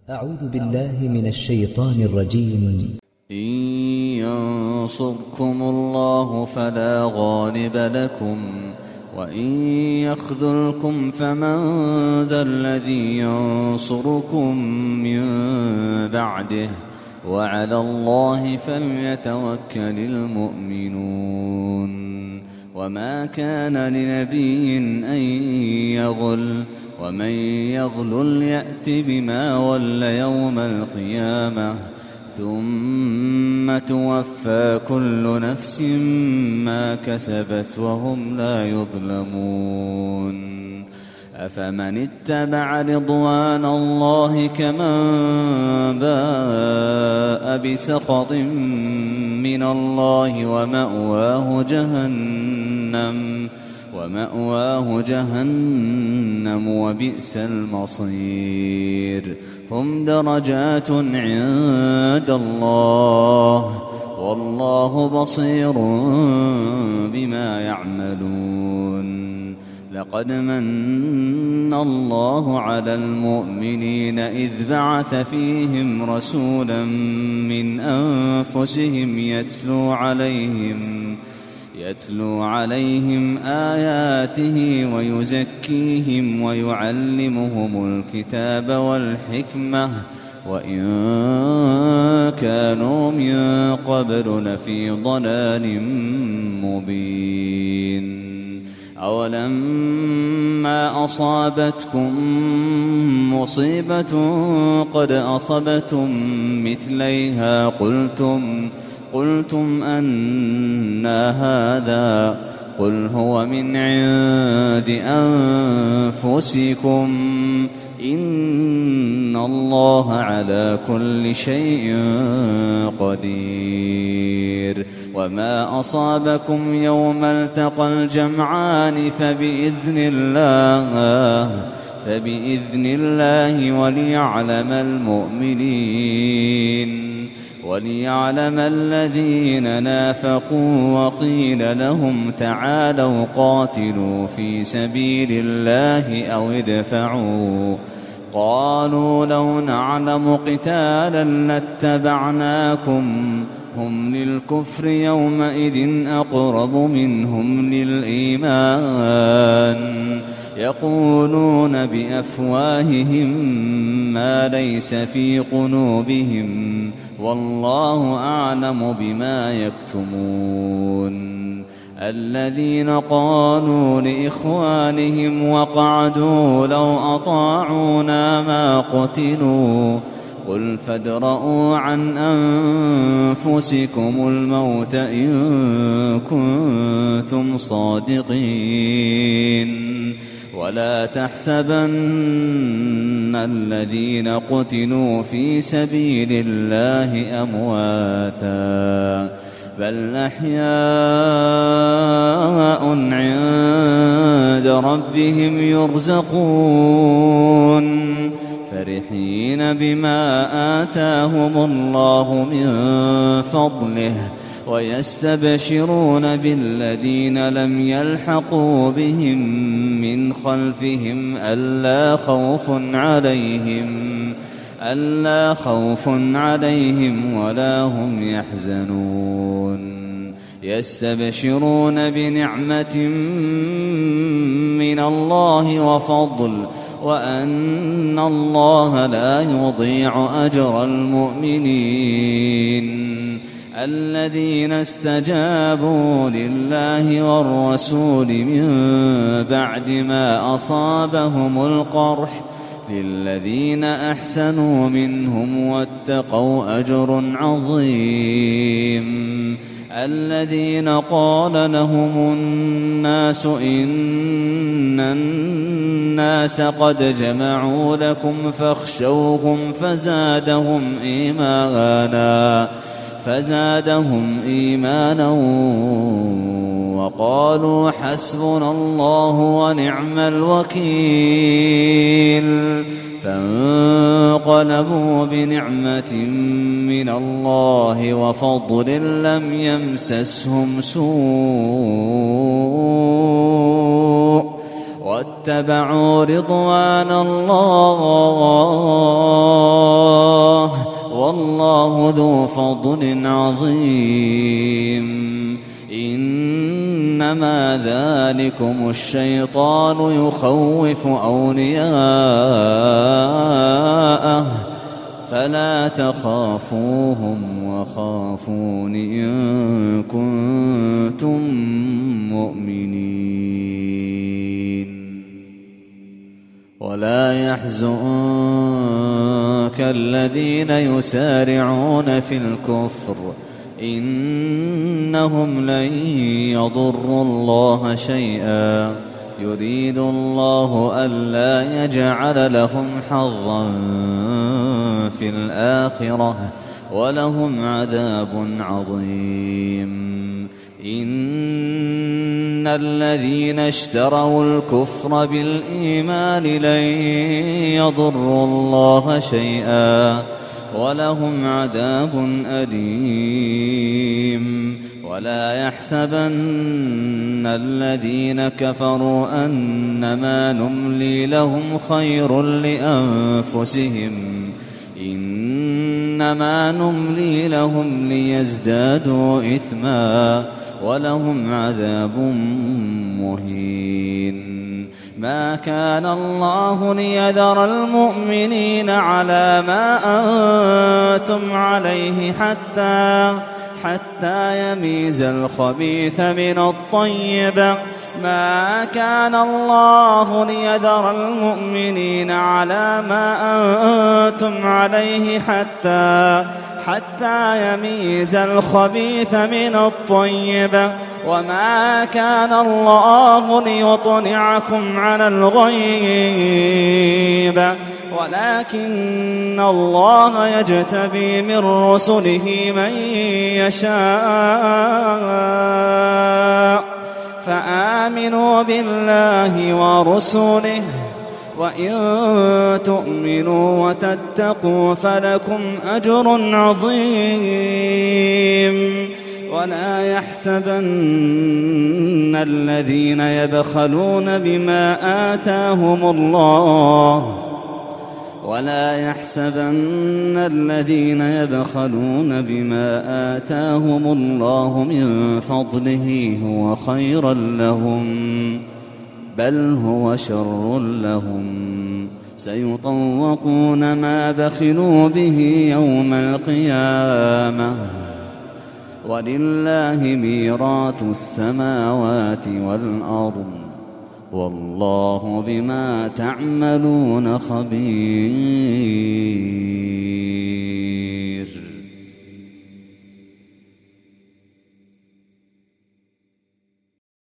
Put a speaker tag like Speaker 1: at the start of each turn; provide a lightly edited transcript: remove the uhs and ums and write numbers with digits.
Speaker 1: أعوذ بالله من الشيطان الرجيم.
Speaker 2: إن ينصركم الله فلا غالب لكم وإن يخذلكم فمن ذا الذي ينصركم من بعده وعلى الله فليتوكل المؤمنون. وما كان لنبي أن يغل ومن يغلل يأت بما ول يوم القيامة ثم توفى كل نفس ما كسبت وهم لا يظلمون. أفمن اتبع رضوان الله كمن باء بسخط من الله ومأواه جهنم وبئس المصير. هم درجات عند الله والله بصير بما يعملون. لقد من الله على المؤمنين إذ بعث فيهم رسولا من أنفسهم يتلو عليهم آياته ويزكيهم ويعلمهم الكتاب والحكمة وإن كانوا من قبل لفي ضلال مبين. أولما أصابتكم مصيبة قد أصبتم مثليها قلتم أنى هذا قل هو من عند أنفسكم إن الله على كل شيء قدير. وما أصابكم يوم التقى الجمعان فبإذن الله وليعلم الذين نافقوا وقيل لهم تعالوا قاتلوا في سبيل الله أو ادفعوا قالوا لو نعلم قتالا لاتبعناكم هم للكفر يومئذ أقرب منهم للإيمان يقولون بأفواههم ما ليس في قلوبهم والله أعلم بما يكتمون. الذين قالوا لإخوانهم وقعدوا لو أطاعونا ما قتلوا قل فادرءوا عن أنفسكم الموت إن كنتم صادقين. ولا تحسبن الذين قتلوا في سبيل الله أمواتا بل أحياء عند ربهم يرزقون فرحين بما آتاهم الله من فضله ويستبشرون بالذين لم يلحقوا بهم من خلفهم ألا خوف عليهم ولا هم يحزنون. يستبشرون بنعمة من الله وفضل وأن الله لا يضيع أجر المؤمنين. الذين استجابوا لله والرسول من بعد ما أصابهم القرح للذين أحسنوا منهم واتقوا أجر عظيم. الذين قال لهم الناس إن الناس قد جمعوا لكم فاخشوهم فزادهم إيمانا وقالوا حسبنا الله ونعم الوكيل. فانقلبوا بنعمة من الله وفضل لم يمسسهم سوء واتبعوا رضوان الله والله ذو فضل عظيم إنما ذلكم الشيطان يخوف أولياءه فلا تخافوهم وخافون إن كنتم مؤمنين ولا يحزنك الذين يسارعون في الكفر إنهم لن يضروا الله شيئا يريد الله ألا يجعل لهم حظا في الآخرة ولهم عذاب عظيم إن الذين اشتروا الكفر بالإيمان لن يضروا الله شيئا ولهم عذاب أليم ولا يحسبن الذين كفروا أنما نملي لهم خير لأنفسهم إنما نملي لهم ليزدادوا إثما ولهم عذاب مهين ما كان الله ليذر المؤمنين على ما أنتم عليه حتى يميز الخبيث من الطيب ما كان الله ليذر المؤمنين على ما أنتم عليه حتى يميز الخبيث من الطيب وما كان الله ليطلعكم على الغيب ولكن الله يجتبي من رسله من يشاء فآمنوا بالله ورسله وإن تؤمنوا وتتقوا فلكم أجر عظيم ولا يحسبن الذين يبخلون بما آتاهم الله من فضله هو خيرا لهم بل هو شر لهم سيطوقون ما بخلوا به يوم القيامة ولله ميراث السماوات والأرض والله بما تعملون خبير